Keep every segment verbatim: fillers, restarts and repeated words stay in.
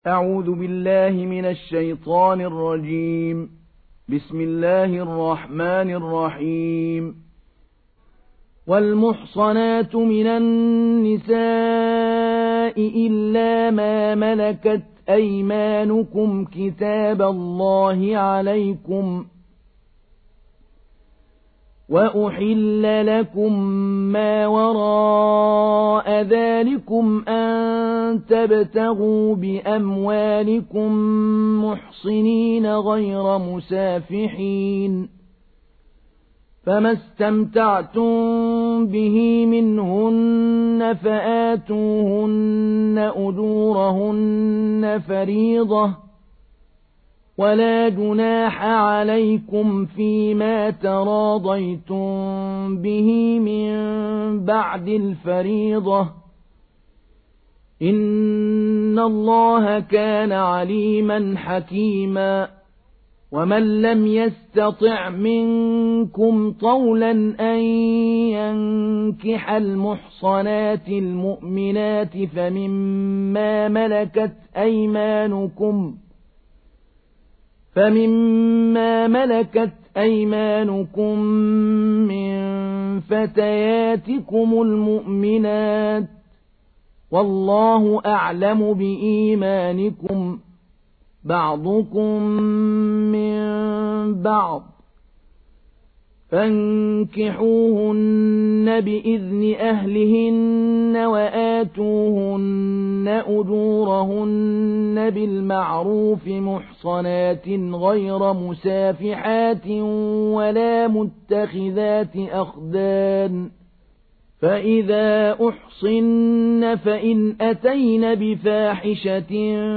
أعوذ بالله من الشيطان الرجيم. بسم الله الرحمن الرحيم. والمحصنات من النساء إلا ما ملكت أيمانكم كتاب الله عليكم، وأحل لكم ما وراء ذلكم أن تبتغوا بأموالكم محصنين غير مسافحين، فما استمتعتم به منهن فآتوهن أجورهن فريضة، ولا جناح عليكم فيما تراضيتم به من بعد الفريضة، إن الله كان عليما حكيما. ومن لم يستطع منكم طولا أن ينكح المحصنات المؤمنات فمما ملكت أيمانكم فمما ملكت أيمانكم من فتياتكم المؤمنات، والله أعلم بإيمانكم، بعضكم من بعض، فانكحوهن بإذن أهلهن وآتوهن أجورهن بالمعروف محصنات غير مسافحات ولا متخذات أخدان، فإذا أحصن فإن أتين بفاحشة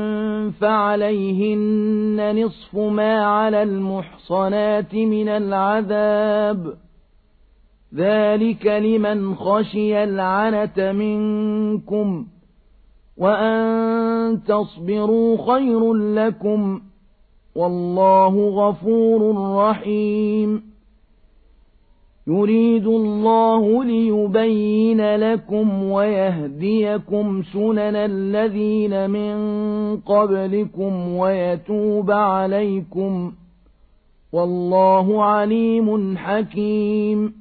فعليهن نصف ما على المحصنات من العذاب، ذلك لمن خشي العنة منكم، وأن تصبروا خير لكم، والله غفور رحيم. يريد الله ليبين لكم ويهديكم سنن الذين من قبلكم ويتوب عليكم، والله عليم حكيم.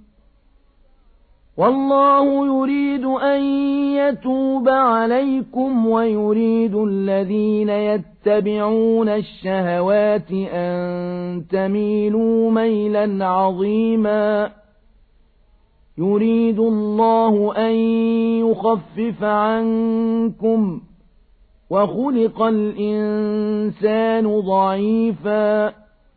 والله يريد أن يتوب عليكم ويريد الذين يتبعون الشهوات أن تميلوا ميلا عظيما. يريد الله أن يخفف عنكم، وخلق الإنسان ضعيفا.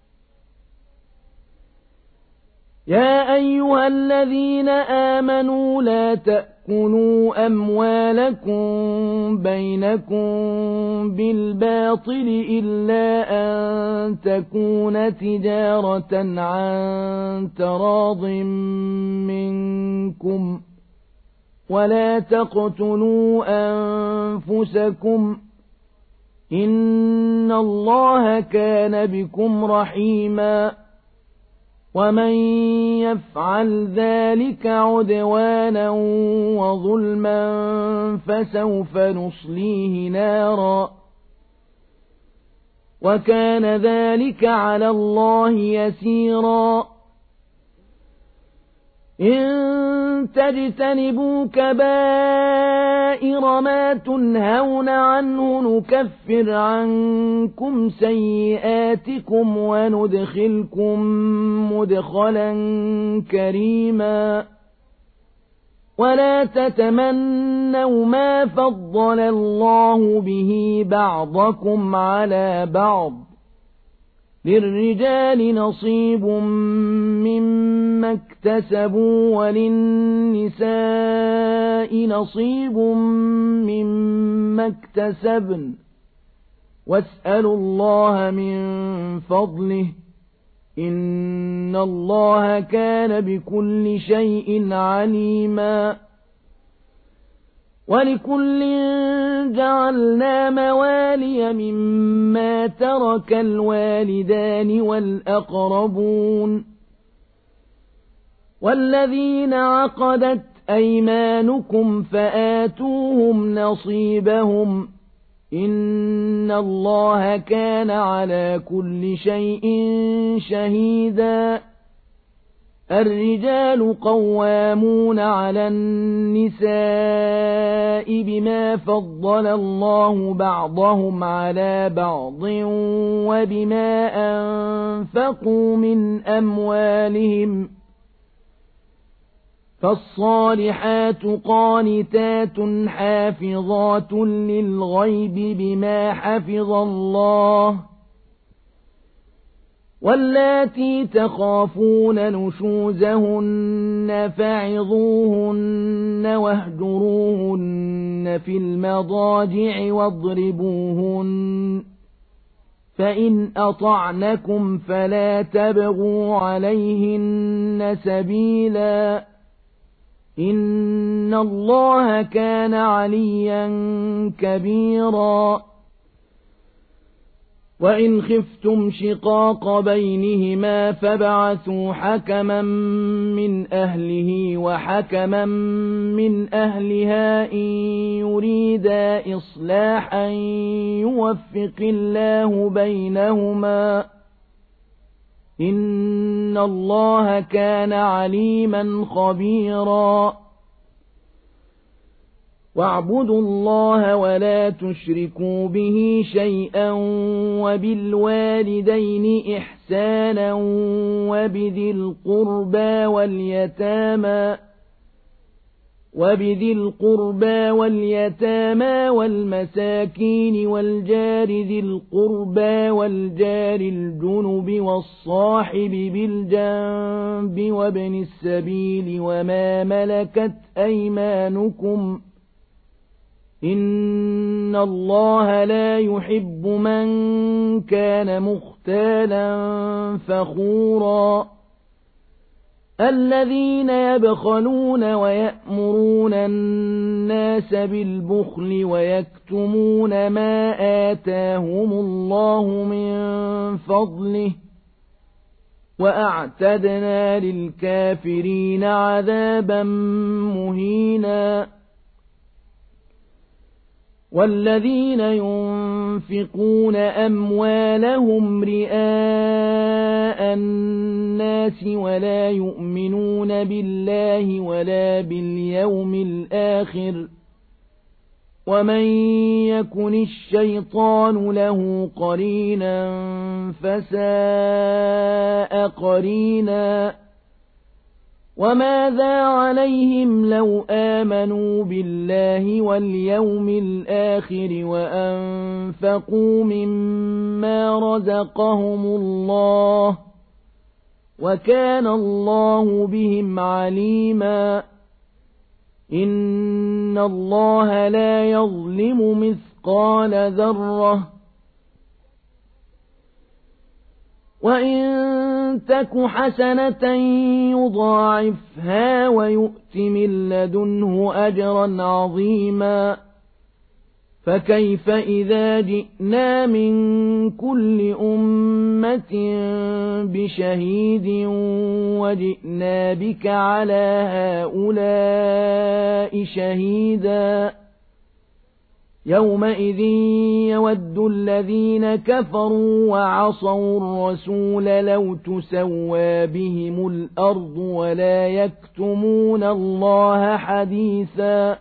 يا أيها الذين آمنوا لا تأكلوا أموالكم بينكم بالباطل إلا أن تكون تجارة عن تراض منكم، ولا تقتلوا أنفسكم، إن الله كان بكم رحيما. ومن يفعل ذلك عدوانا وظلما فسوف نصليه نارا، وكان ذلك على الله يسيرا. إن تجتنبوا كبائر ما تنهون عنه نكفر عنكم سيئاتكم وندخلكم مدخلا كريما. ولا تتمنوا ما فضل الله به بعضكم على بعض، للرجال نصيب مما اكتسبوا وللنساء نصيب مما اكتسبن، واسألوا الله من فضله، إن الله كان بكل شيء عليما. ولكل جعلنا موالي مما ترك الوالدان والأقربون، والذين عقدت أيمانكم فآتوهم نصيبهم، إن الله كان على كل شيء شهيدا الرجال قوامون على النساء بما فضل الله بعضهم على بعض وبما أنفقوا من أموالهم فالصالحات قانتات حافظات للغيب بما حفظ الله واللاتي تخافون نشوزهن فعظوهن واهجروهن في المضاجع واضربوهن فإن أطعنكم فلا تبغوا عليهن سبيلا إن الله كان عليا كبيرا وإن خفتم شقاق بينهما فابعثوا حكما من أهله وحكما من أهلها إن يريدا إصلاحا يوفق الله بينهما إن الله كان عليما خبيرا واعبدوا الله ولا تشركوا به شيئا وبالوالدين إحسانا وبذي القربى واليتامى وبذي القربى واليتامى والمساكين والجار ذي القربى والجار الجنب والصاحب بالجنب وابن السبيل وما ملكت أيمانكم إن الله لا يحب من كان مختالا فخورا الذين يبخلون ويأمرون الناس بالبخل ويكتمون ما آتاهم الله من فضله وأعتدنا للكافرين عذابا مهينا والذين ينفقون أموالهم رئاء الناس ولا يؤمنون بالله ولا باليوم الآخر ومن يكن الشيطان له قرينا فساء قرينا وماذا عليهم لو آمنوا بالله واليوم الآخر وأنفقوا مما رزقهم الله وكان الله بهم عليما إن الله لا يظلم مثقال ذرة وإن تك حسنة يضاعفها ويؤت من لدنه أجرا عظيما فكيف إذا جئنا من كل أمة بشهيد وجئنا بك على هؤلاء شهيدا يومئذ يود الذين كفروا وعصوا الرسول لو تسوى بهم الأرض ولا يكتمون الله حديثا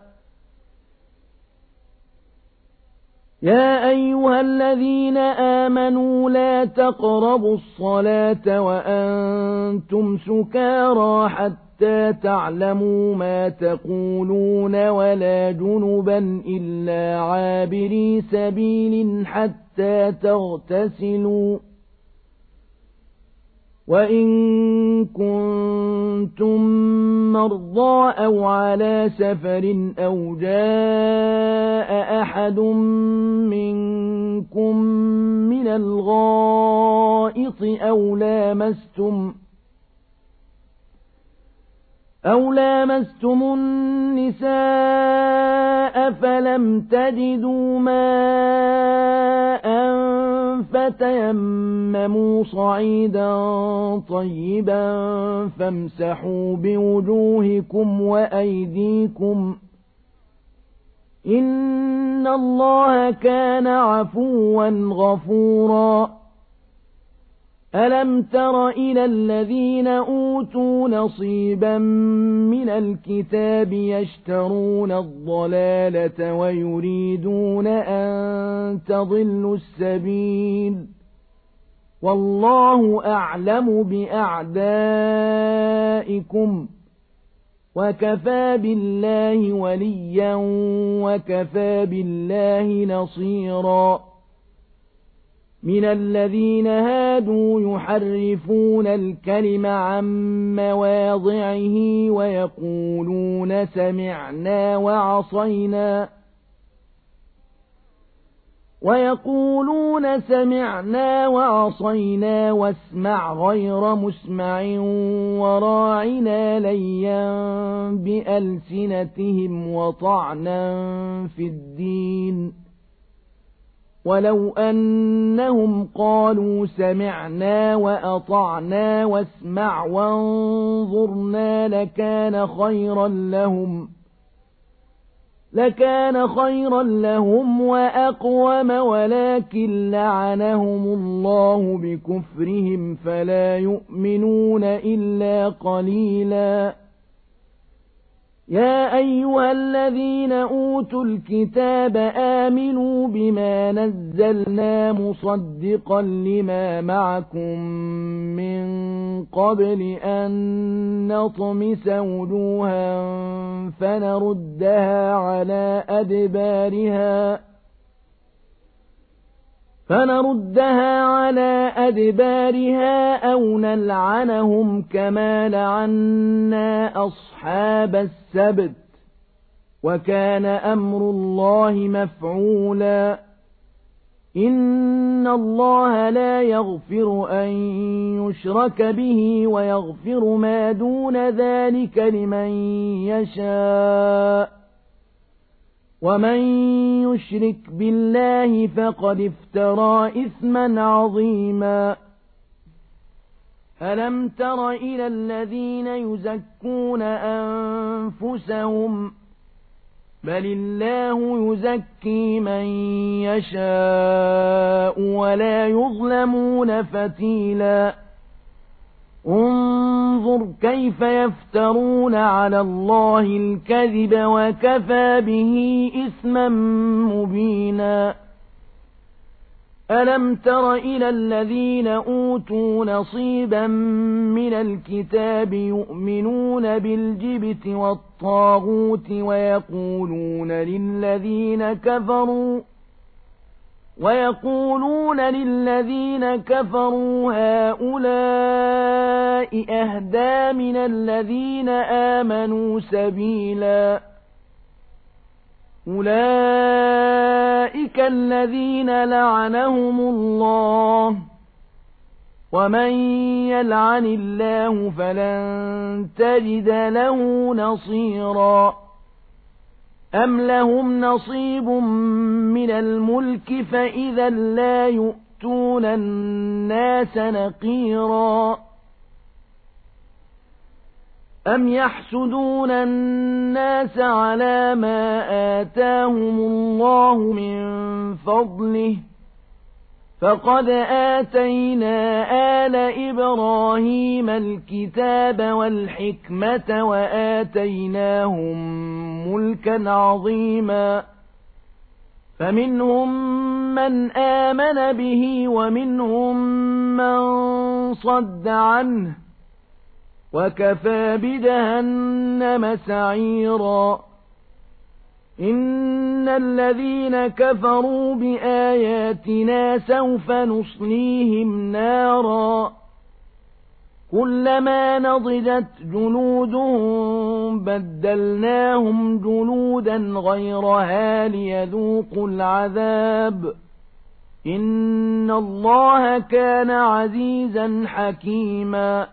يا أيها الذين آمنوا لا تقربوا الصلاة وأنتم سكارى حتى تعلموا ما تقولون ولا جنبا إلا عابري سبيل حتى تغتسلوا وإن كنتم مرضى أو على سفر أو جاء أحد منكم من الغائط أو لامستم أو لامستم النساء فلم تجدوا ماء فتيمموا صعيدا طيبا فامسحوا بوجوهكم وأيديكم إن الله كان عفوا غفورا ألم تر إلى الذين أوتوا نصيبا من الكتاب يشترون الضلالة ويريدون أن تضلوا السبيل والله أعلم بأعدائكم وكفى بالله وليا وكفى بالله نصيرا من الذين هادوا يحرفون الكلم عن مواضعه ويقولون سمعنا وعصينا ويقولون سمعنا وعصينا واسمع غير مسمع وراعنا ليا بألسنتهم وطعنا في الدين ولو أنهم قالوا سمعنا وأطعنا واسمع وانظرنا لكان خيرا لهم لكان خيرا لهم وأقوم ولكن لعنهم الله بكفرهم فلا يؤمنون إلا قليلا يا أيها الذين أوتوا الكتاب آمنوا بما نزلنا مصدقا لما معكم من قبل أن نطمس وجوها فنردها على أدبارها فنردها على أدبارها أو نلعنهم كما لعنا أصحاب السبت وكان أمر الله مفعولا إن الله لا يغفر أن يشرك به ويغفر ما دون ذلك لمن يشاء ومن يشرك بالله فقد افترى إثما عظيما ألم تر إلى الذين يزكون أنفسهم بل الله يزكي من يشاء ولا يظلمون فتيلا انظر كيف يفترون على الله الكذب وكفى به إثما مبينا ألم تر إلى الذين أوتوا نصيبا من الكتاب يؤمنون بالجبت والطاغوت ويقولون للذين كفروا ويقولون للذين كفروا هؤلاء أهدى من الذين آمنوا سبيلا أولئك الذين لعنهم الله ومن يلعن الله فلن تجد له نصيرا أم لهم نصيب من الملك فإذا لا يؤتون الناس نقيرا أم يحسدون الناس على ما آتاهم الله من فضله فقد آتينا آل إبراهيم الكتاب والحكمة وآتيناهم ملكا عظيما فمنهم من آمن به ومنهم من صد عنه وكفى بجهنم سعيرا إن الذين كفروا بآياتنا سوف نصليهم نارا كلما نضجت جلودهم بدلناهم جلودا غيرها ليذوقوا العذاب إن الله كان عزيزا حكيما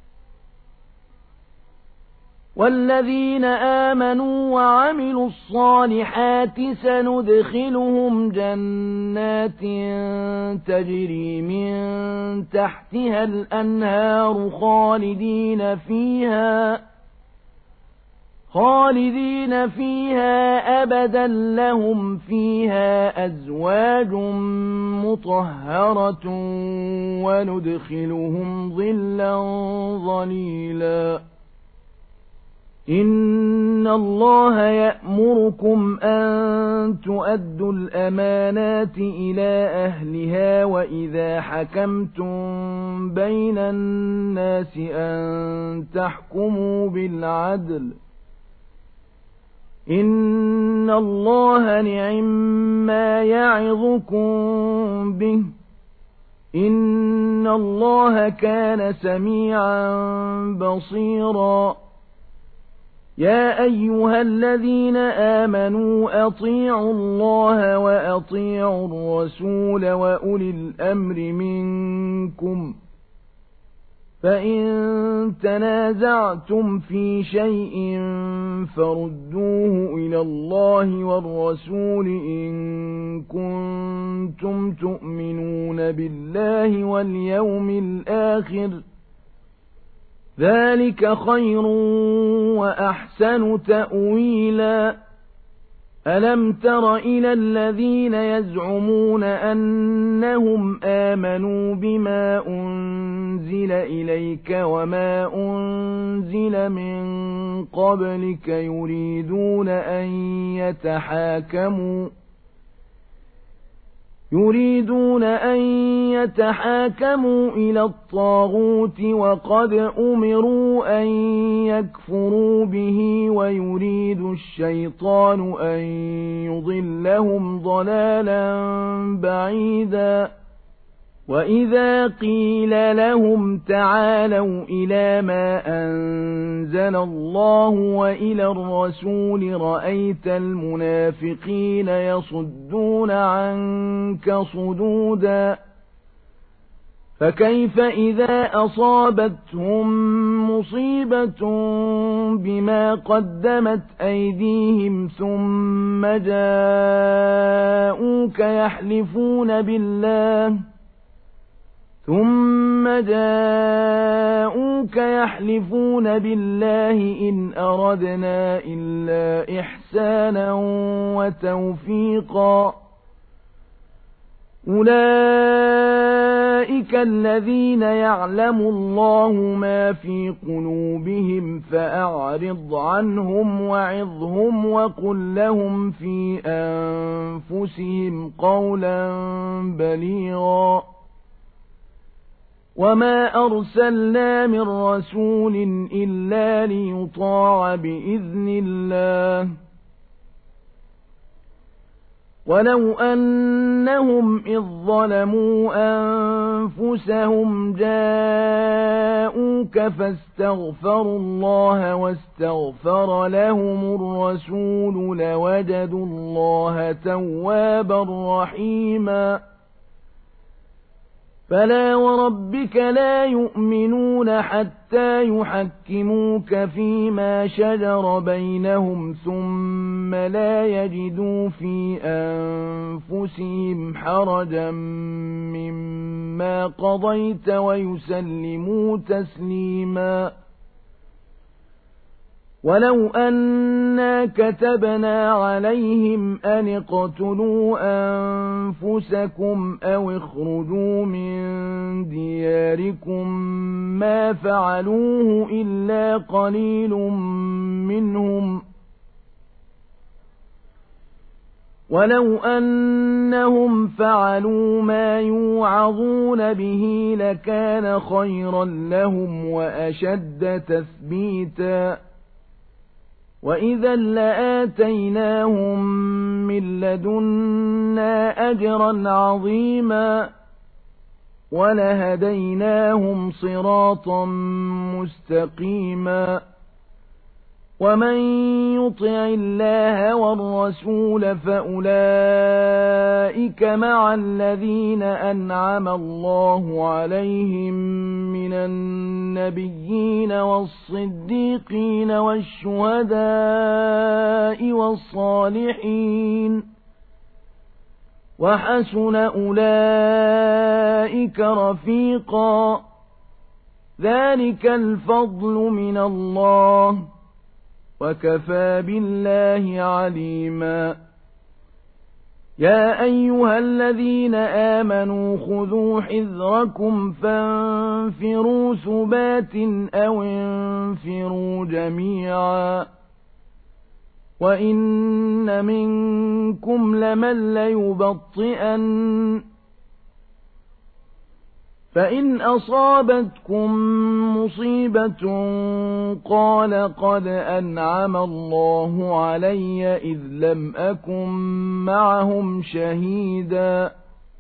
والذين آمنوا وعملوا الصالحات سندخلهم جنات تجري من تحتها الأنهار خالدين فيها خالدين فيها أبدا لهم فيها أزواج مطهرة وندخلهم ظلا ظليلا إن الله يأمركم أن تؤدوا الأمانات إلى أهلها وإذا حكمتم بين الناس أن تحكموا بالعدل إن الله نعما يعظكم به إن الله كان سميعا بصيرا يا أيها الذين آمنوا أطيعوا الله وأطيعوا الرسول وأولي الأمر منكم فإن تنازعتم في شيء فردوه إلى الله والرسول إن كنتم تؤمنون بالله واليوم الآخر ذلك خير وأحسن تأويلا ألم تر إلى الذين يزعمون أنهم آمنوا بما أنزل إليك وما أنزل من قبلك يريدون أن يتحاكموا يريدون أن يتحاكموا إلى الطاغوت وقد أمروا أن يكفروا به ويريد الشيطان أن يضلهم ضلالا بعيدا وإذا قيل لهم تعالوا إلى ما أنزل الله وإلى الرسول رأيت المنافقين يصدون عنك صدودا فكيف إذا أصابتهم مصيبة بما قدمت أيديهم ثم جاءوك يحلفون بالله ثم جاءوك يحلفون بالله إن أردنا إلا إحسانا وتوفيقا أولئك الذين يعلم الله ما في قلوبهم فأعرض عنهم وعظهم وقل لهم في أنفسهم قولا بليغا وما أرسلنا من رسول إلا ليطاع بإذن الله ولو أنهم إذ ظلموا أنفسهم جاءوك فاستغفروا الله واستغفر لهم الرسول لوجدوا الله توابا رحيما فلا وربك لا يؤمنون حتى يحكموك فيما شجر بينهم ثم لا يجدوا في أنفسهم حرجا مما قضيت ويسلموا تسليما ولو أنا كتبنا عليهم أن اقتلوا أنفسكم أو اخرجوا من دياركم ما فعلوه إلا قليل منهم ولو أنهم فعلوا ما يوعظون به لكان خيرا لهم وأشد تثبيتا وإذا لآتيناهم من لدنا أجرا عظيما ولهديناهم صراطا مستقيما ومن يطع الله والرسول فأولئك مع الذين أنعم الله عليهم من النبيين والصديقين والشهداء والصالحين وحسن أولئك رفيقا ذلك الفضل من الله وكفى بالله عليما يا أيها الذين آمنوا خذوا حذركم فانفروا ثبات أو انفروا جميعا وإن منكم لمن ليبطئن فإن أصابتكم مصيبة قال قد أنعم الله علي إذ لم أكن معهم شهيدا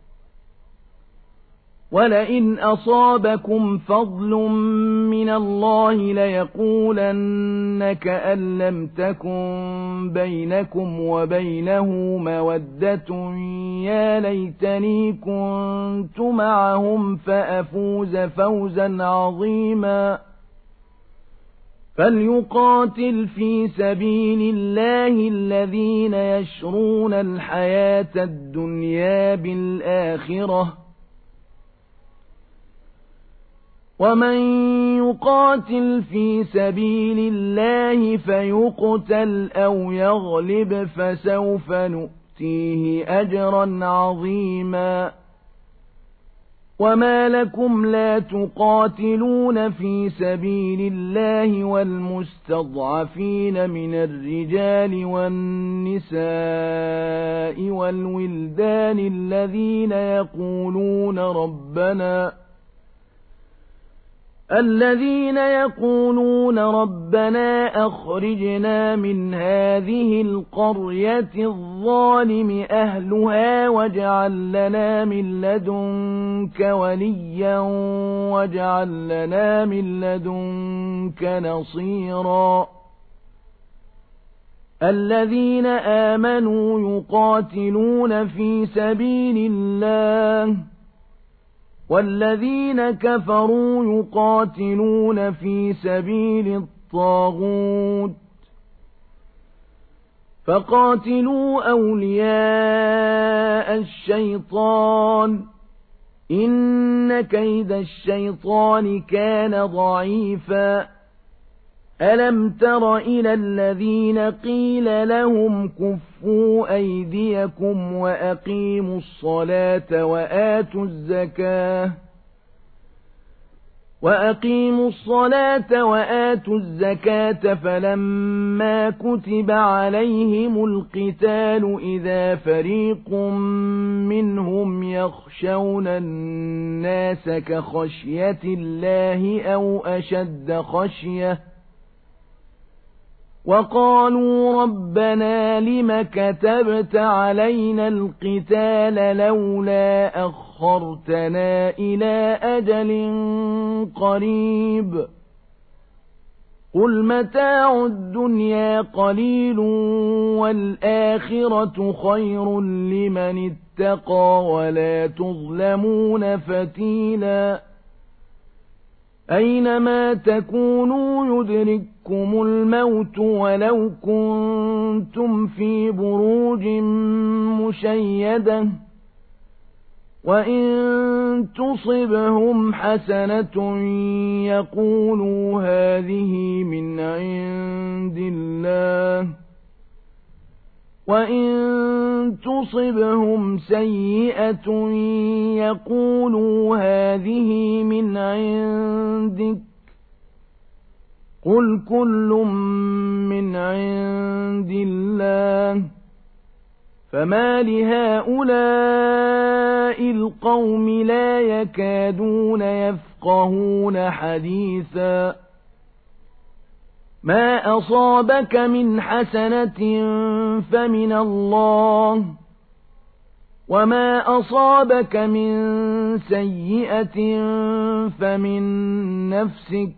ولئن أصابكم فضل من الله ليقولن كأن لم تكن بينكم وبينه مودة يا ليتني كنت معهم فأفوز فوزا عظيما فليقاتل في سبيل الله الذين يشرون الحياة الدنيا بالآخرة ومن يقاتل في سبيل الله فيقتل أو يغلب فسوف نؤتيه أجرا عظيما وما لكم لا تقاتلون في سبيل الله والمستضعفين من الرجال والنساء والولدان الذين يقولون ربنا الذين يقولون ربنا أخرجنا من هذه القرية الظالم أهلها واجعل لنا من لدنك وليا واجعل لنا من لدنك نصيرا الذين آمنوا يقاتلون في سبيل الله والذين كفروا يقاتلون في سبيل الطاغوت فقاتلوا أولياء الشيطان إن كيد الشيطان كان ضعيفا ألم تر إلى الذين قيل لهم كفوا أيديكم وأقيموا الصلاة وآتوا الزكاة وأقيموا الصلاة وآتوا الزكاة فلما كتب عليهم القتال إذا فريق منهم يخشون الناس كخشية الله أو أشد خشية وقالوا ربنا لم كتبت علينا القتال لولا أخرتنا إلى أجل قريب قل متاع الدنيا قليل والآخرة خير لمن اتقى ولا تظلمون فتيلا أينما تكونوا يدرككم الموت ولو كنتم في بروج مشيدة وإن تصبهم حسنة يقولوا هذه من عند الله وإن تصبهم سيئة يقولوا هذه من عندك قل كل من عند الله فما لهؤلاء القوم لا يكادون يفقهون حديثا ما أصابك من حسنة فمن الله وما أصابك من سيئة فمن نفسك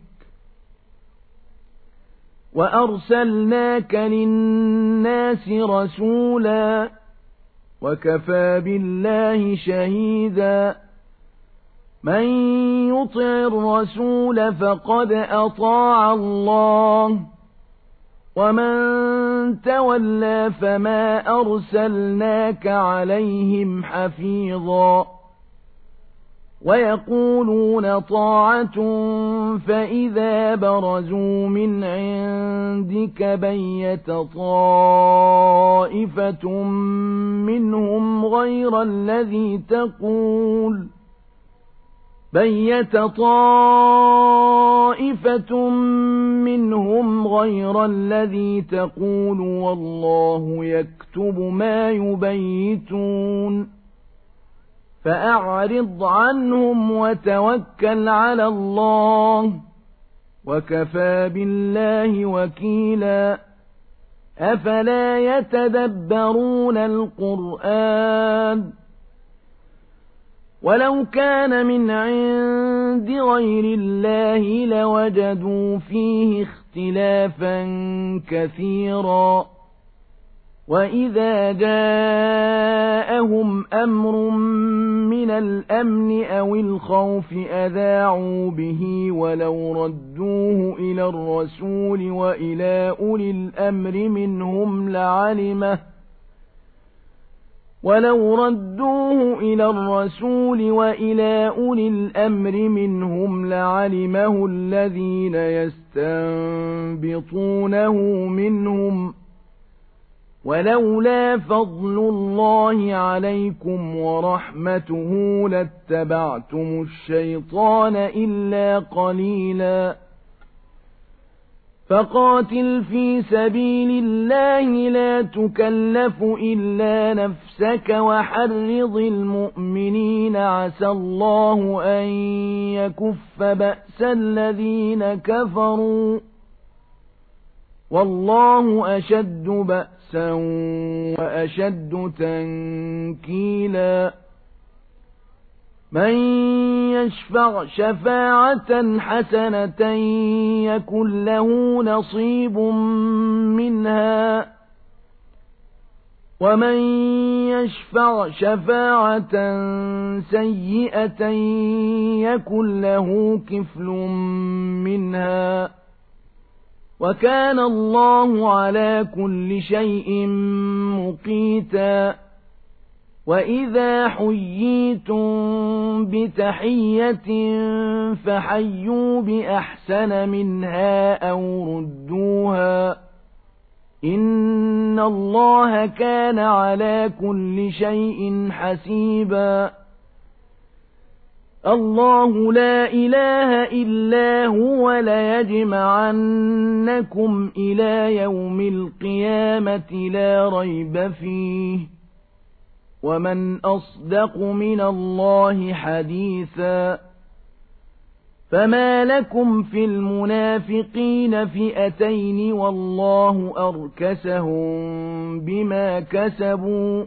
وأرسلناك للناس رسولا وكفى بالله شهيدا من يطع الرسول فقد أطاع الله ومن تولى فما أرسلناك عليهم حفيظا ويقولون طاعة فإذا برزوا من عندك بيت طائفة منهم غير الذي تقول بيت طائفة منهم غير الذي تقول والله يكتب ما يبيتون فأعرض عنهم وتوكل على الله وكفى بالله وكيلا أفلا يتدبرون القرآن ولو كان من عند غير الله لوجدوا فيه اختلافا كثيرا وإذا جاءهم أمر من الأمن أو الخوف أذاعوا به ولو ردوه إلى الرسول وإلى أولي الأمر منهم لعلمه ولو ردوه إلى الرسول وإلى أولي الأمر منهم لعلمه الذين يستنبطونه منهم ولولا فضل الله عليكم ورحمته لاتبعتم الشيطان إلا قليلا فقاتل في سبيل الله لا تكلف إلا نفسك وحرض المؤمنين عسى الله أن يكف بأس الذين كفروا والله أشد بأسا وأشد تنكيلا من يشفع شفاعة حسنة يكن له نصيب منها ومن يشفع شفاعة سيئة يكن له كفل منها وكان الله على كل شيء مقيتا وإذا حييتم بتحية فحيوا بأحسن منها أو ردوها إن الله كان على كل شيء حسيبا الله لا إله إلا هو ليجمعنكم إلى يوم القيامة لا ريب فيه ومن أصدق من الله حديثا فما لكم في المنافقين فئتين والله أركسهم بما كسبوا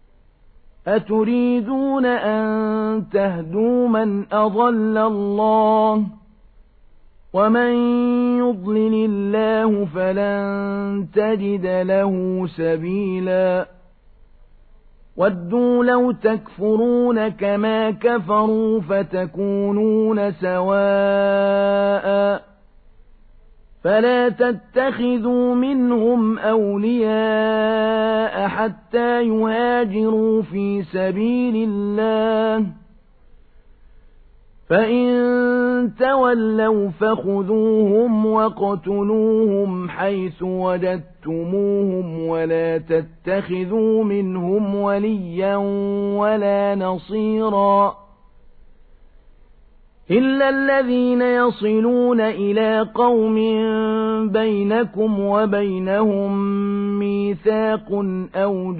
أتريدون أن تهدوا من أضل الله ومن يضلل الله فلن تجد له سبيلا ودوا لو تكفرون كما كفروا فتكونون سواء فلا تتخذوا منهم أولياء حتى يهاجروا في سبيل الله فإن تولوا فخذوهم وقتلوهم حيث وجدتموهم ولا تتخذوا منهم وليا ولا نصيرا إلا الذين يصلون إلى قوم بينكم وبينهم ميثاق أو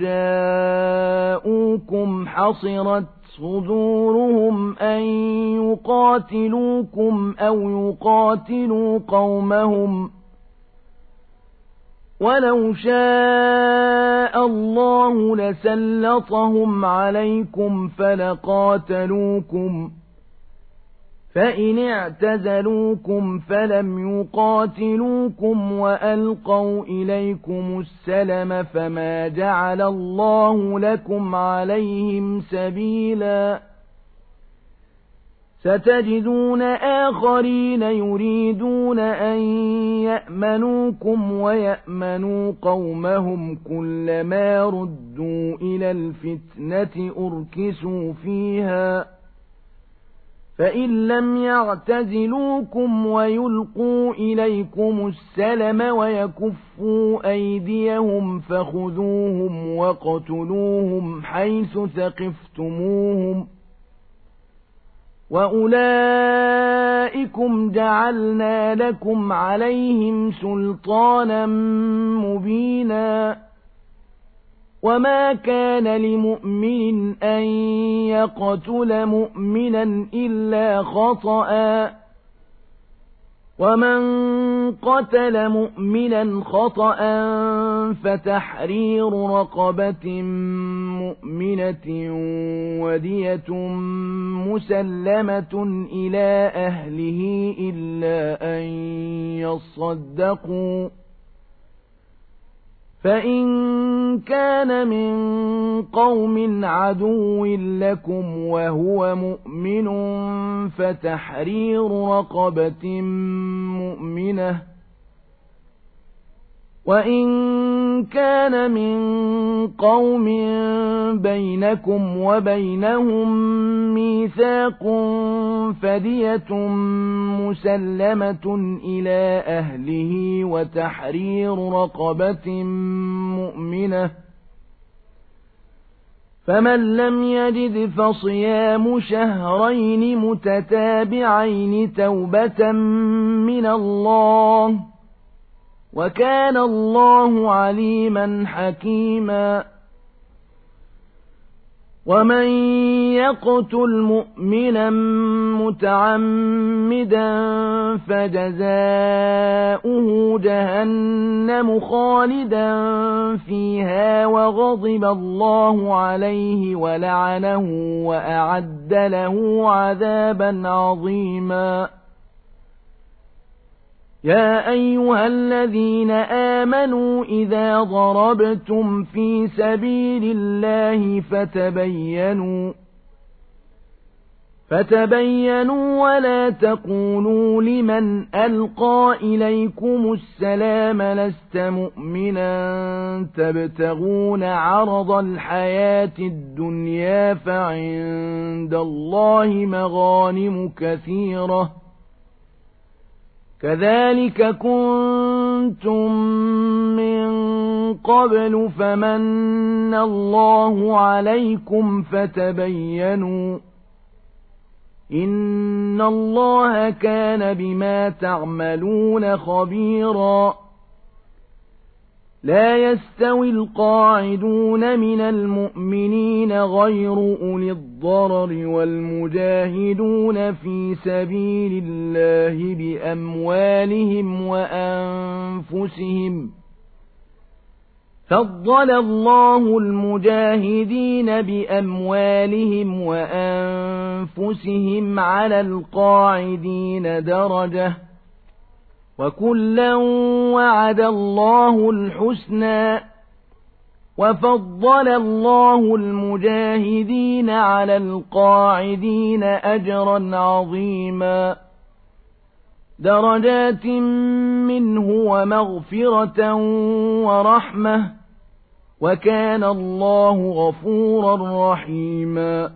جاءوكم حصرت صدورهم أن يقاتلوكم أو يقاتلوا قومهم ولو شاء الله لسلطهم عليكم فلقاتلوكم فإن اعتزلوكم فلم يقاتلوكم وألقوا إليكم السلم فما جعل الله لكم عليهم سبيلا ستجدون آخرين يريدون أن يأمنوكم ويأمنوا قومهم كلما ردوا إلى الفتنة أركسوا فيها فإن لم يعتزلوكم ويلقوا إليكم السلم ويكفوا أيديهم فخذوهم وقتلوهم حيث ثقفتموهم وأولئكم جعلنا لكم عليهم سلطانا مبينا وما كان لمؤمن أن يقتل مؤمنا إلا خطأ ومن قتل مؤمنا خطأ فتحرير رقبة مؤمنة ودية مسلمة إلى أهله إلا أن يصدقوا فإن كان من قوم عدو لكم وهو مؤمن فتحرير رقبة مؤمنة وإن كان من قوم بينكم وبينهم ميثاق فدية مسلمة إلى أهله وتحرير رقبة مؤمنة فمن لم يجد فصيام شهرين متتابعين توبة من الله وكان الله عليما حكيما ومن يقتل مؤمنا متعمدا فجزاؤه جهنم خالدا فيها وغضب الله عليه ولعنه وأعد له عذابا عظيما يا أيها الذين آمنوا إذا ضربتم في سبيل الله فتبينوا فتبينوا ولا تقولوا لمن ألقى إليكم السلام لست مؤمنا تبتغون عرض الحياة الدنيا فعند الله مغانم كثيرة كذلك كنتم من قبل فمن الله عليكم فتبينوا إن الله كان بما تعملون خبيرا لا يستوي القاعدون من المؤمنين غير أولي الضرر والمجاهدون في سبيل الله بأموالهم وأنفسهم فضل الله المجاهدين بأموالهم وأنفسهم على القاعدين درجة وكلا وعد الله الحسنى وفضل الله المجاهدين على القاعدين أجرا عظيما درجات منه ومغفرة ورحمة وكان الله غفورا رحيما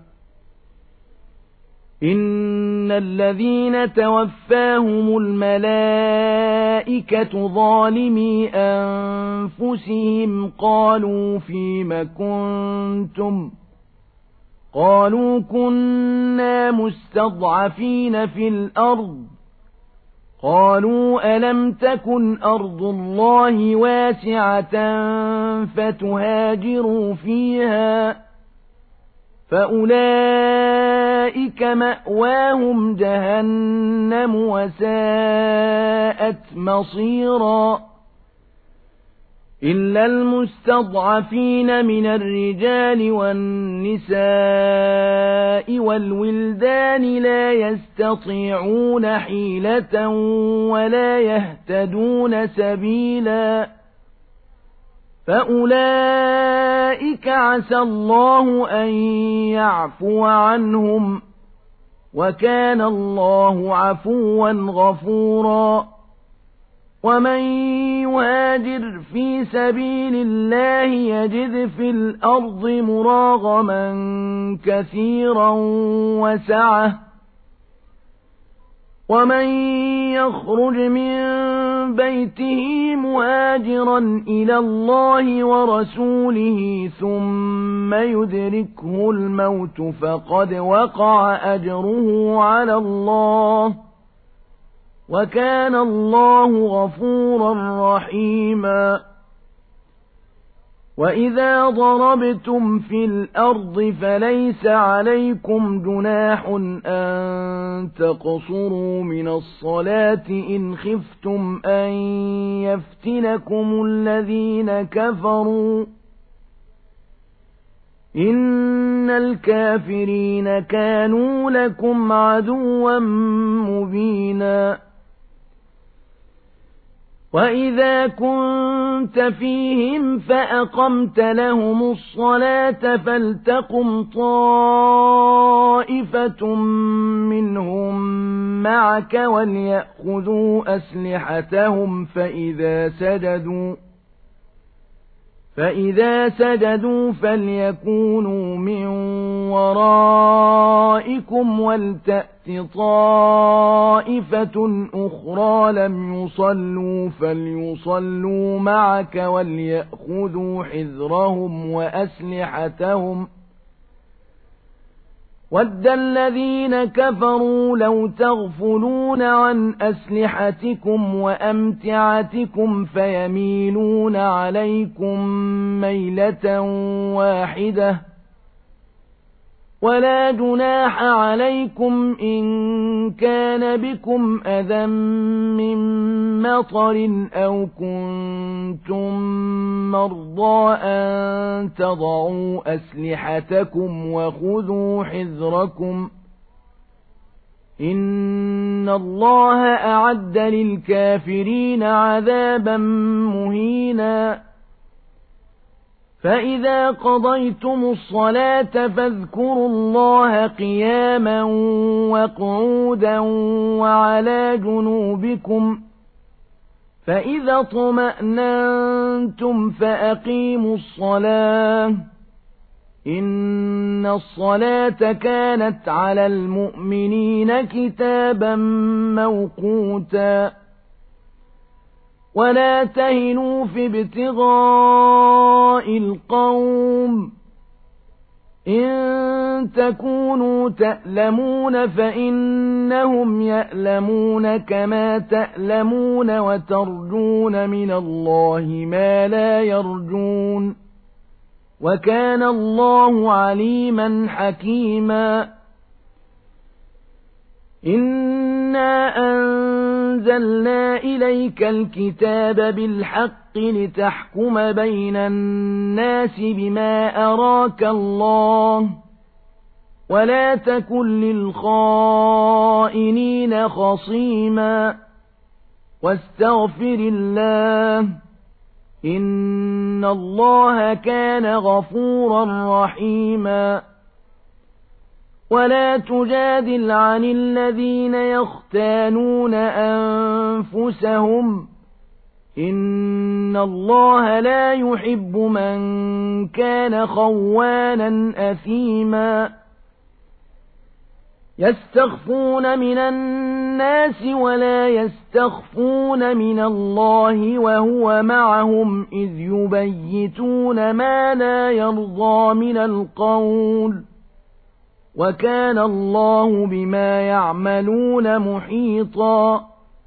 إن الذين توفاهم الملائكة ظالمي أنفسهم قالوا فيم كنتم قالوا كنا مستضعفين في الأرض قالوا ألم تكن أرض الله واسعة فتهاجروا فيها فأولئك مأواهم جهنم وساءت مصيرا إلا المستضعفين من الرجال والنساء والولدان لا يستطيعون حيلة ولا يهتدون سبيلا فأولئك عسى الله أن يعفو عنهم وكان الله عفوا غفورا ومن يهاجر في سبيل الله يجد في الأرض مراغما كثيرا وسعة ومن يخرج من بيته مهاجرا إلى الله ورسوله ثم يدركه الموت فقد وقع أجره على الله وكان الله غفورا رحيما وإذا ضربتم في الأرض فليس عليكم جناح أن تقصروا من الصلاة إن خفتم أن يفتنكم الذين كفروا إن الكافرين كانوا لكم عدوا مبينا وإذا كنت فيهم فأقمت لهم الصلاة فلتقم طائفة منهم معك وليأخذوا أسلحتهم فإذا سجدوا فإذا سجدوا فليكونوا من ورائكم ولتأت طائفة أخرى لم يصلوا فليصلوا معك وليأخذوا حذرهم وأسلحتهم وَدَّ الَّذِينَ كَفَرُوا لَوْ تَغْفُلُونَ عَنْ أَسْلِحَتِكُمْ وَأَمْتِعَتِكُمْ فَيَمِيلُونَ عَلَيْكُمْ مَيْلَةً وَاحِدَةً وَلَا جُنَاحَ عَلَيْكُمْ إِن كَانَ بِكُمْ أَذًى مِّن مَّطَرٍ أَوْ كُنتُم مَّرْضَىٰ أَن تَضَعُوا أَسْلِحَتَكُمْ وَخُذُوا حِذْرَكُمْ إِنَّ اللَّهَ أَعَدَّ لِلْكَافِرِينَ عَذَابًا مُّهِينًا فَإِذَا قَضَيْتُمُ الصَّلَاةَ فاذكروا اللَّهَ قِيَامًا وَقُعُودًا وَعَلَى جُنُوبِكُمْ فَإِذَا اطْمَأْنَنتُمْ فَأَقِيمُوا الصَّلَاةَ إِنَّ الصَّلَاةَ كَانَتْ عَلَى الْمُؤْمِنِينَ كِتَابًا مَّوْقُوتًا وَلَا تَهِنُوا فِي ابْتِغَاءِ الْقَوْمِ إِن تَكُونُوا تَأْلَمُونَ فَإِنَّهُمْ يَأْلَمُونَ كَمَا تَأْلَمُونَ وَتَرْجُونَ مِنَ اللَّهِ مَا لَا يَرْجُونَ وَكَانَ اللَّهُ عَلِيمًا حَكِيمًا إِنَّا أَنزَلْنَا إِلَيْكَ الْكِتَابَ بِالْحَقِّ لِتَحْكُمَ بَيْنَ النَّاسِ بِمَا أَرَاكَ اللَّهُ وَلَا تَكُن لِّلْخَائِنِينَ خَصِيمًا وَاسْتَغْفِرِ اللَّهَ إِنَّ اللَّهَ كَانَ غَفُورًا رَّحِيمًا وَلَا تُجَادِلْ عَنِ الَّذِينَ يَخْتَانُونَ أَنفُسَهُمْ إِنَّ اللَّهَ لَا يُحِبُّ مَن كَانَ خَوَّانًا أَثِيمًا يَسْتَخْفُونَ مِنَ النَّاسِ وَلَا يَسْتَخْفُونَ مِنَ اللَّهِ وَهُوَ مَعَهُمْ إِذْ يُبَيِّتُونَ مَا لَا يَرْضَىٰ مِنَ الْقَوْلِ وَكَانَ اللَّهُ بِمَا يَعْمَلُونَ مُحِيطًا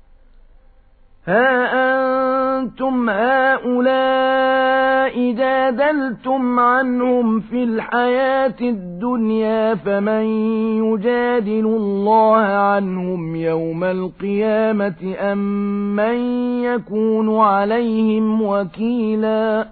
هَا أَنتُمْ هَٰؤُلَاءِ جَادَلْتُمْ عَنْهُمْ فِي الْحَيَاةِ الدُّنْيَا فَمَن يُجَادِلُ اللَّهَ عَنْهُمْ يَوْمَ الْقِيَامَةِ أَم مَّن يَكُونُ عَلَيْهِمْ وَكِيلًا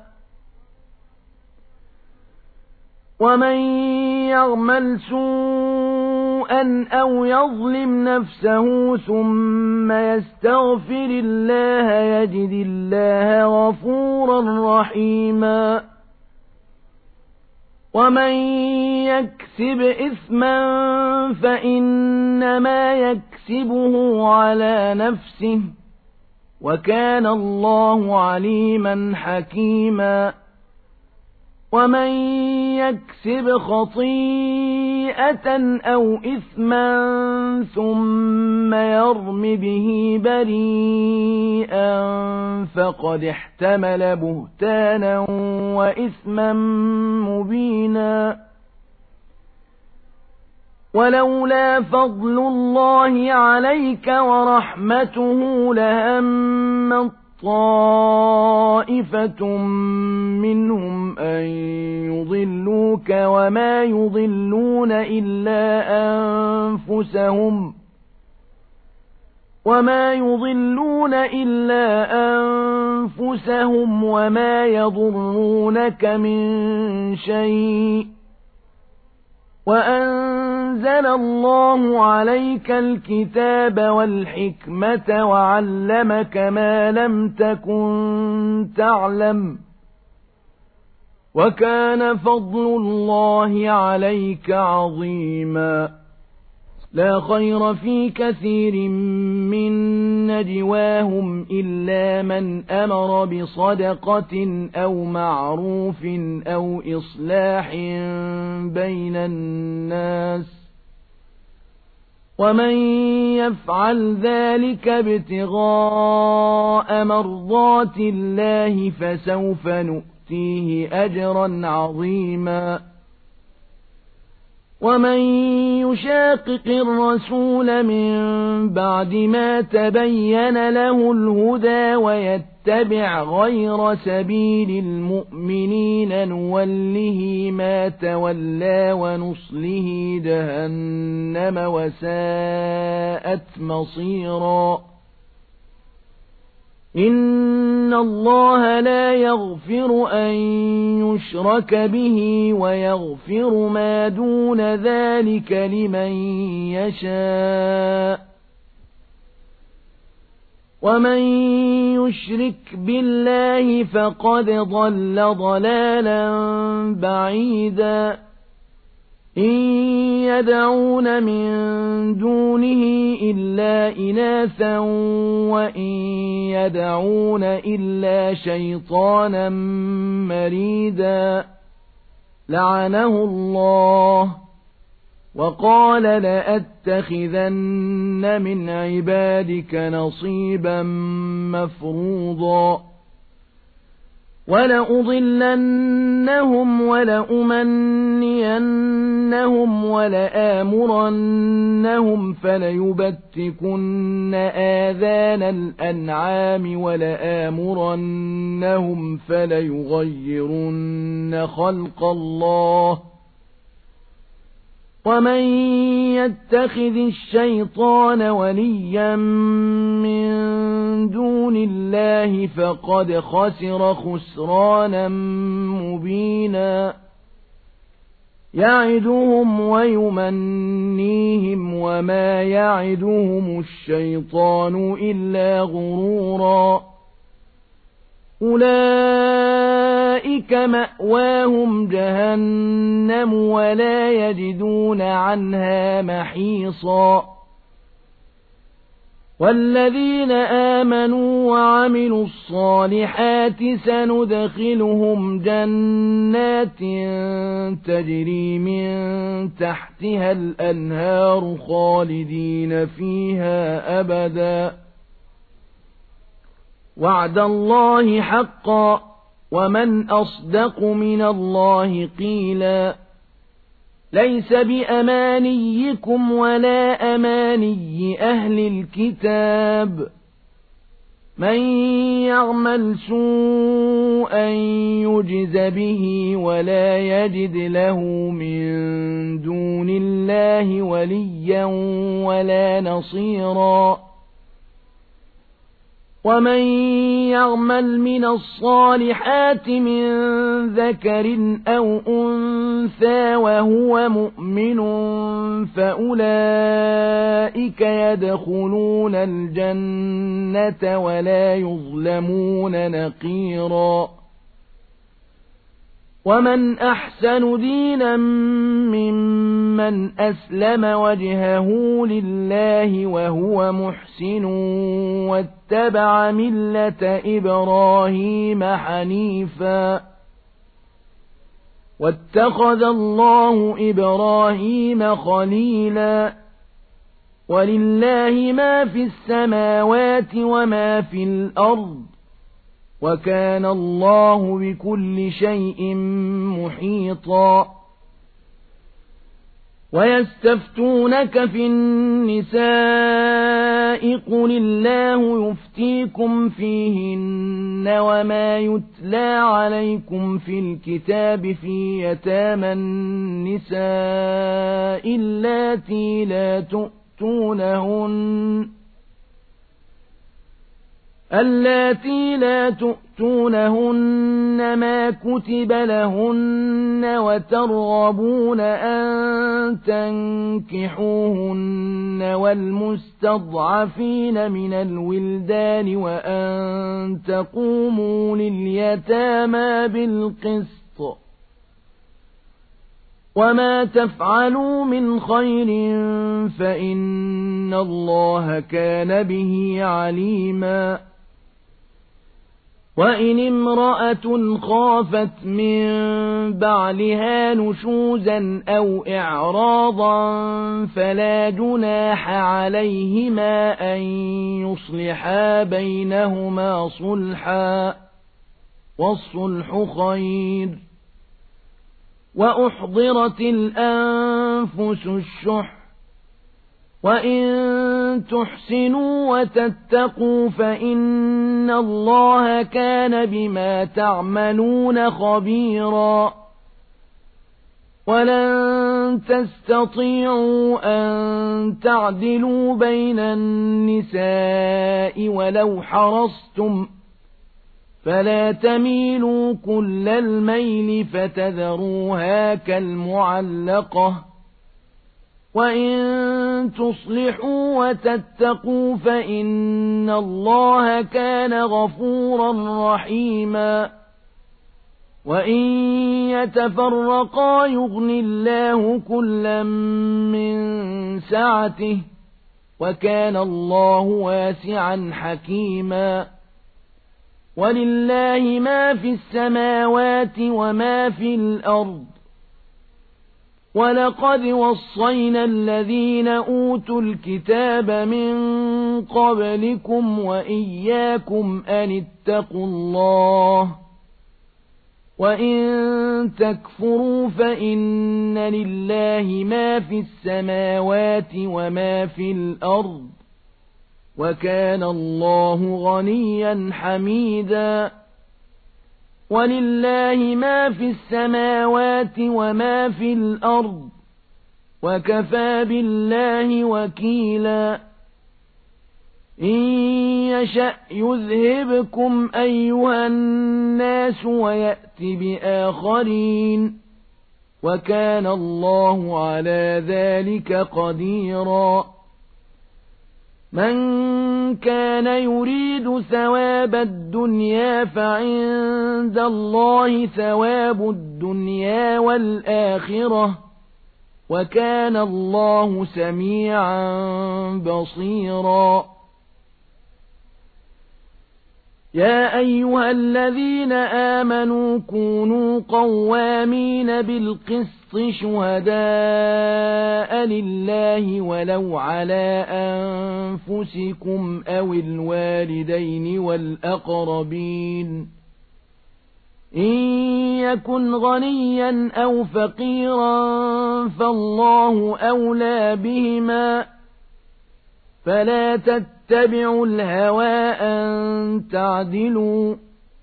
وَمَن يَعْمَلْ سُوءًا أَوْ يَظْلِمْ نَفْسَهُ ثُمَّ يَسْتَغْفِرِ اللَّهَ يَجِدِ اللَّهَ غَفُورًا رَّحِيمًا وَمَن يَكْسِبْ إِثْمًا فَإِنَّمَا يَكْسِبُهُ عَلَى نَفْسِهِ وَكَانَ اللَّهُ عَلِيمًا حَكِيمًا ومن يكسب خطيئة أو إثما ثم يرم به بريئا فقد احتمل بهتانا وإثما مبينا ولولا فضل الله عليك ورحمته لهم طائفة منهم أن يضلوك وما يضلون إلا أنفسهم وما يضلون إلا أنفسهم وما يضرونك من شيء وأنزل الله عليك الكتاب والحكمة وعلمك ما لم تكن تعلم وكان فضل الله عليك عظيما لا خير في كثير من نجواهم إلا من أمر بصدقة أو معروف أو إصلاح بين الناس ومن يفعل ذلك ابتغاء مرضات الله فسوف نؤتيه أجرا عظيما ومن يشاقق الرسول من بعد ما تبين له الهدى ويتبع غير سبيل المؤمنين نوله ما تولى ونصله جهنم وساءت مصيرا إن الله لا يغفر أن يشرك به ويغفر ما دون ذلك لمن يشاء ومن يشرك بالله فقد ضل ضلالا بعيدا إن يدعون من دونه إلا إناثا وإن يدعون إلا شيطانا مريدا لعنه الله وقال لأتخذن من عبادك نصيبا مفروضا ولأضلنهم ولأمنينهم ولآمرنهم فليبتكن آذان الأنعام ولآمرنهم فليغيرن خلق الله ومن يتخذ الشيطان وليا من دون الله فقد خسر خسرانا مبينا يعدهم ويمنيهم وما يعدهم الشيطان إلا غرورا أولئك مأواهم جهنم ولا يجدون عنها محيصا والذين آمنوا وعملوا الصالحات سندخلهم جنات تجري من تحتها الأنهار خالدين فيها أبدا وعد الله حقا ومن أصدق من الله قيلا ليس بأمانيكم ولا أماني أهل الكتاب من يعمل سوءا يجز به ولا يجد له من دون الله وليا ولا نصيرا ومن يعمل من الصالحات من ذكر أو أنثى وهو مؤمن فأولئك يدخلون الجنة ولا يظلمون نقيرا ومن أحسن دينا ممن أسلم وجهه لله وهو محسن واتبع ملة إبراهيم حنيفا واتخذ الله إبراهيم خليلا ولله ما في السماوات وما في الأرض وكان الله بكل شيء محيطا ويستفتونك في النساء قل الله يفتيكم فيهن وما يتلى عليكم في الكتاب في يتامى النساء اللاتي لا تؤتونهن اللاتي لا تؤتونهن ما كتب لهن وترغبون أن تنكحوهن والمستضعفين من الولدان وأن تقوموا لليتامى بالقسط وما تفعلوا من خير فإن الله كان به عليما وإن امرأة خافت من بعلها نشوزا أو إعراضا فلا جناح عليهما أن يصلحا بينهما صلحا والصلح خير وأحضرت الأنفس الشح وإن تحسنوا وتتقوا فإن الله كان بما تعملون خبيرا ولن تستطيعوا أن تعدلوا بين النساء ولو حرصتم فلا تميلوا كل الميل فتذروها كالمعلقة وإن تصلحوا وتتقوا فإن الله كان غفورا رحيما وإن يتفرقا يغن الله كلا من سعته وكان الله واسعا حكيما ولله ما في السماوات وما في الأرض ولقد وصينا الذين أوتوا الكتاب من قبلكم وإياكم أن اتقوا الله وإن تكفروا فإن لله ما في السماوات وما في الأرض وكان الله غنيا حميدا ولله ما في السماوات وما في الأرض وكفى بالله وكيلا إن يشأ يذهبكم أيها الناس ويأت بآخرين وكان الله على ذلك قديرا من كان يريد ثواب الدنيا فعند الله ثواب الدنيا والآخرة وكان الله سميعا بصيرا يا أيها الذين آمنوا كونوا قوامين بالقسط شهداء لله ولو على أنفسكم أو الوالدين والأقربين إن يكن غنيا أو فقيرا فالله أولى بهما فلا تتبعوا الهوى أن تعدلوا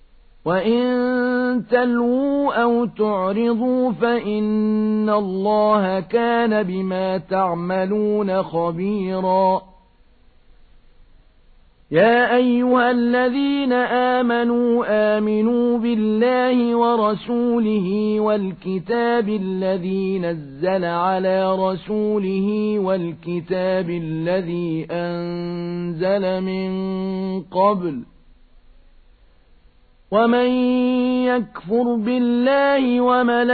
وإن تلووا أو تعرضوا فإن الله كان بما تعملون خبيرا يا أيها الذين آمنوا آمنوا بالله ورسوله والكتاب الذي نزل على رسوله والكتاب الذي أنزل من قبل ومن يكفر بالله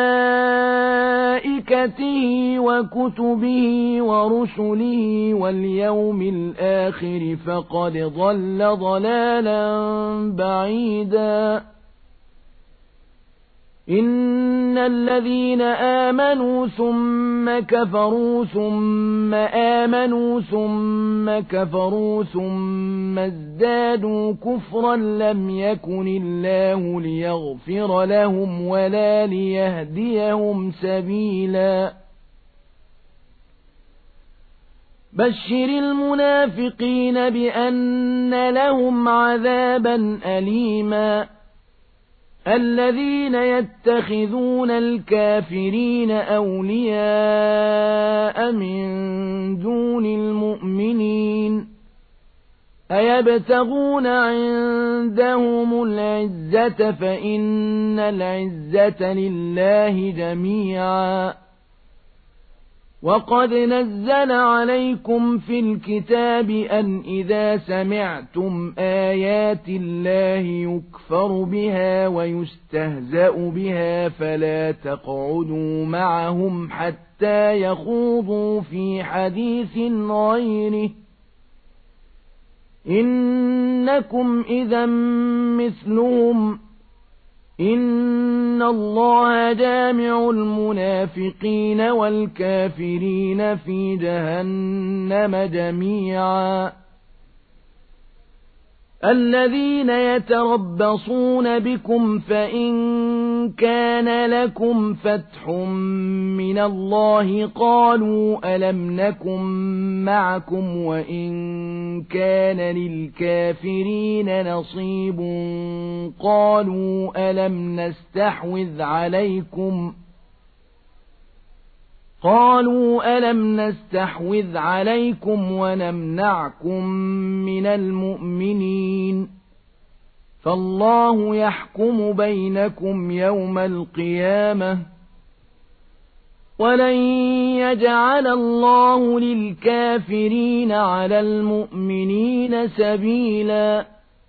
وملائكته وكتبه ورسله واليوم الآخر فقد ضل ضلالا بعيدا إن الذين آمنوا ثم كفروا ثم آمنوا ثم كفروا ثم ازدادوا كفرا لم يكن الله ليغفر لهم ولا ليهديهم سبيلا بشر المنافقين بأن لهم عذابا أليما الذين يتخذون الكافرين أولياء من دون المؤمنين أيبتغون عندهم العزة فإن العزة لله جميعا وقد نزل عليكم في الكتاب أن إذا سمعتم آيات الله يكفر بها ويستهزأ بها فلا تقعدوا معهم حتى يخوضوا في حديث غيره إنكم إذا مثلهم إن الله جامع المنافقين والكافرين في جهنم جميعا الذين يتربصون بكم فإن كان لكم فتح من الله قالوا ألم نكن معكم وإن كان للكافرين نصيب قالوا ألم نستحوذ عليكم قالوا ألم نستحوذ عليكم ونمنعكم من المؤمنين فالله يحكم بينكم يوم القيامة ولن يجعل الله للكافرين على المؤمنين سبيلا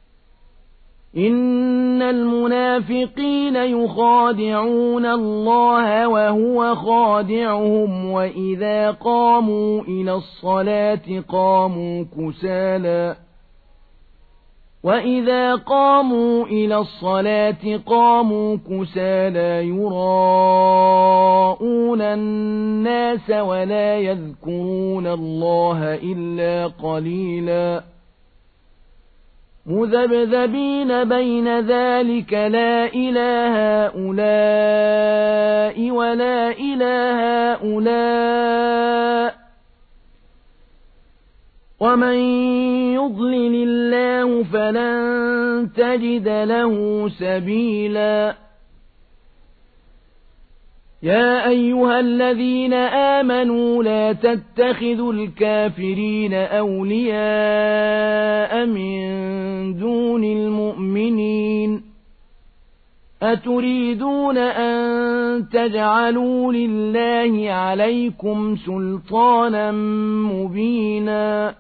إن المنافقين يخادعون الله وهو خادعهم وإذا قاموا إلى الصلاة قاموا كسالى وإذا قاموا إلى الصلاة قاموا كسالى يراءون الناس ولا يذكرون الله إلا قليلا مذبذبين بين ذلك لا إله هؤلاء ولا إله هؤلاء ومن يضلل الله فلن تجد له سبيلا يا أيها الذين آمنوا لا تتخذوا الكافرين أولياء من دون المؤمنين أتريدون أن تجعلوا لله عليكم سلطانا مبينا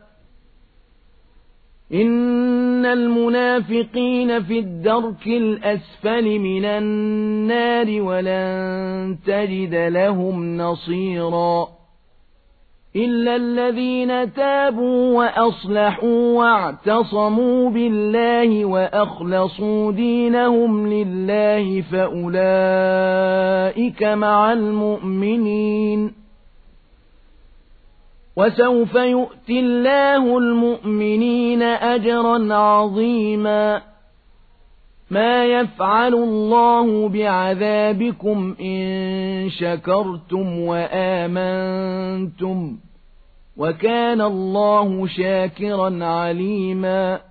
إن المنافقين في الدرك الأسفل من النار ولن تجد لهم نصيرا إلا الذين تابوا وأصلحوا واعتصموا بالله وأخلصوا دينهم لله فأولئك مع المؤمنين وسوف يؤتي الله المؤمنين أجرا عظيما ما يفعل الله بعذابكم إن شكرتم وآمنتم وكان الله شاكرا عليما